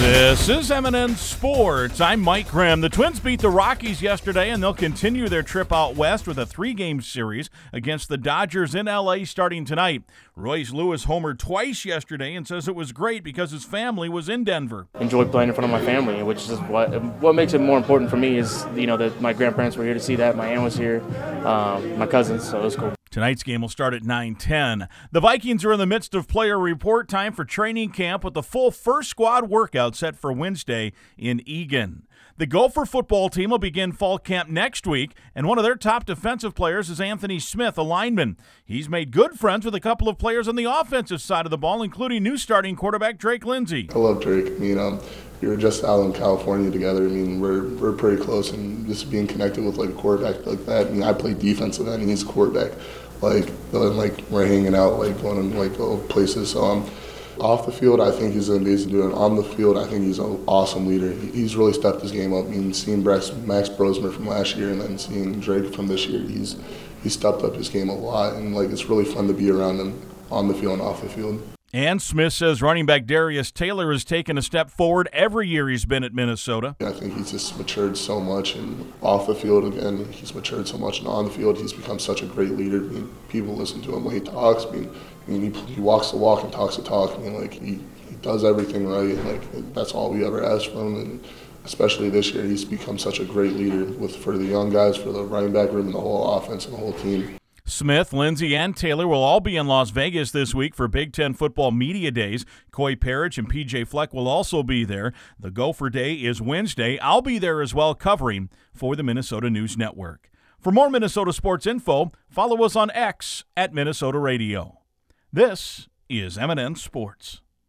This is M&N Sports. I'm Mike Grimm. The Twins beat the Rockies yesterday, and they'll continue their trip out west with a 3-game series against the Dodgers in L.A. starting tonight. Royce Lewis homered twice yesterday and says it was great because his family was in Denver. Enjoy playing in front of my family, which is what makes it more important for me is, that my grandparents were here to see that, my aunt was here, my cousins, so it was cool. Tonight's game will start at 9:10. The Vikings are in the midst of player report time for training camp with the full first squad workout set for Wednesday in Eagan. The Gopher football team will begin fall camp next week, and one of their top defensive players is Anthony Smith, a lineman. He's made good friends with a couple of players on the offensive side of the ball, including new starting quarterback Drake Lindsey. I love Drake. We were just out in California together. We're pretty close, and just being connected with a quarterback like that. I play defensive end, and he's a quarterback. We're hanging out, going to places. So off the field, I think he's an amazing dude. On the field, I think he's an awesome leader. He's really stepped his game up. Seeing Max Brosmer from last year and then seeing Drake from this year, he's stepped up his game a lot, and it's really fun to be around him on the field and off the field. And Smith says running back Darius Taylor has taken a step forward every year he's been at Minnesota. I think he's just matured so much, and off the field, again, he's matured so much, and on the field, he's become such a great leader. People listen to him when he talks. He walks the walk and talks the talk. He does everything right. That's all we ever asked from him, and especially this year, he's become such a great leader for the young guys, for the running back room, and the whole offense and the whole team. Smith, Lindsey, and Taylor will all be in Las Vegas this week for Big Ten Football Media Days. Coy Parrish and P.J. Fleck will also be there. The Gopher Day is Wednesday. I'll be there as well covering for the Minnesota News Network. For more Minnesota sports info, follow us on X at Minnesota Radio. This is M&N Sports.